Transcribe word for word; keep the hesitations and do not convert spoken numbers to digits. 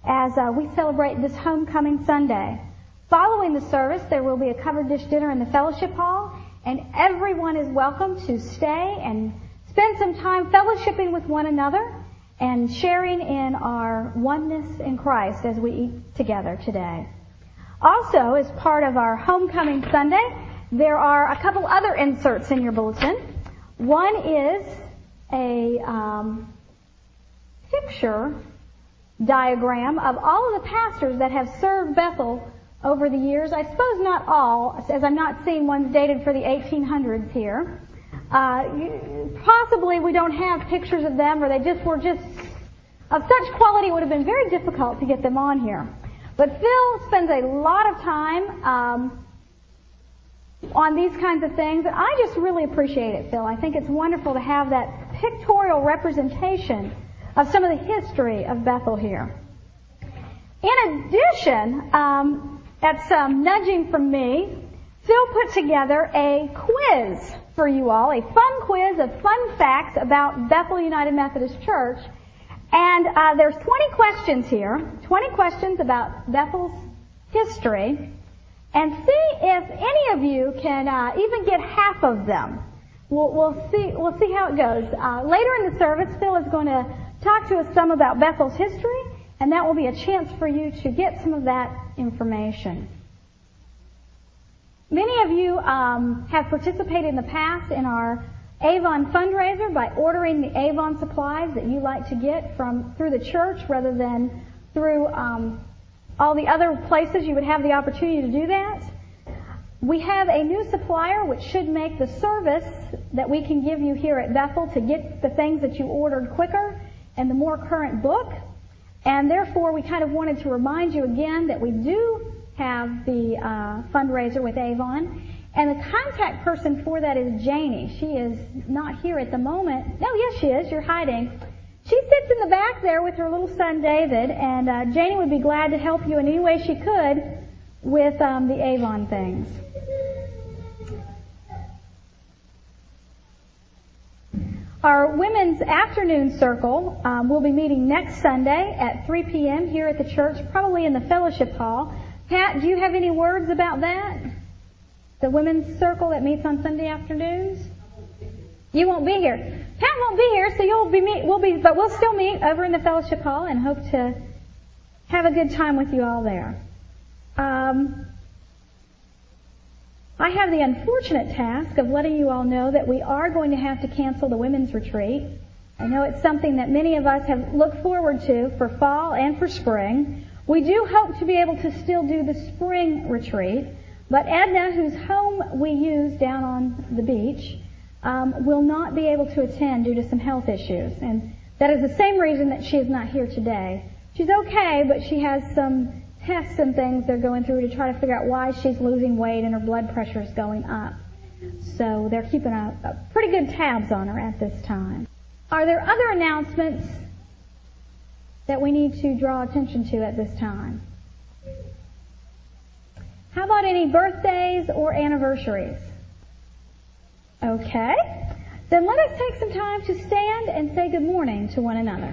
as uh, we celebrate this Homecoming Sunday. Following the service, there will be a covered dish dinner in the fellowship hall, and everyone is welcome to stay and spend some time fellowshipping with one another and sharing in our oneness in Christ as we eat together today. Also, as part of our Homecoming Sunday, there are a couple other inserts in your bulletin. One is a um, picture diagram of all of the pastors that have served Bethel over the years. I suppose not all, as I'm not seeing ones dated for the eighteen hundreds here. Uh, possibly we don't have pictures of them, or they just were just of such quality it would have been very difficult to get them on here. But Phil spends a lot of time um, on these kinds of things, and I just really appreciate it, Phil. I think it's wonderful to have that pictorial representation of some of the history of Bethel here. In addition, um, at some nudging from me, Phil put together a quiz for you all, a fun quiz of fun facts about Bethel United Methodist Church. And uh, there's twenty questions here, twenty questions about Bethel's history, and see if any of you can uh, even get half of them. We'll, we'll see. We'll see how it goes. Uh, later in the service, Phil is going to talk to us some about Bethel's history, and that will be a chance for you to get some of that information. Many of you um, have participated in the past in our Avon fundraiser by ordering the Avon supplies that you like to get from through the church rather than through um, all the other places you would have the opportunity to do that. We have a new supplier which should make the service that we can give you here at Bethel to get the things that you ordered quicker and the more current book. And therefore, we kind of wanted to remind you again that we do have the uh, fundraiser with Avon. And the contact person for that is Janie. She is not here at the moment. No, yes, she is. You're hiding. She sits in the back there with her little son, David, and uh, Janie would be glad to help you in any way she could with um, the Avon things. Our women's afternoon circle um, will be meeting next Sunday at three p.m. here at the church, probably in the fellowship hall. Pat, do you have any words about that? The women's circle that meets on Sunday afternoons? You won't be here. Pat won't be here, so you'll be meet. We'll be, but we'll still meet over in the fellowship hall and hope to have a good time with you all there. Um, I have the unfortunate task of letting you all know that we are going to have to cancel the women's retreat. I know it's something that many of us have looked forward to for fall and for spring. We do hope to be able to still do the spring retreat. But Edna, whose home we use down on the beach, um, will not be able to attend due to some health issues. And that is the same reason that she is not here today. She's okay, but she has some tests and things they're going through to try to figure out why she's losing weight and her blood pressure is going up. So they're keeping a, a pretty good tabs on her at this time. Are there other announcements that we need to draw attention to at this time? How about any birthdays or anniversaries? Okay. Then let us take some time to stand and say good morning to one another.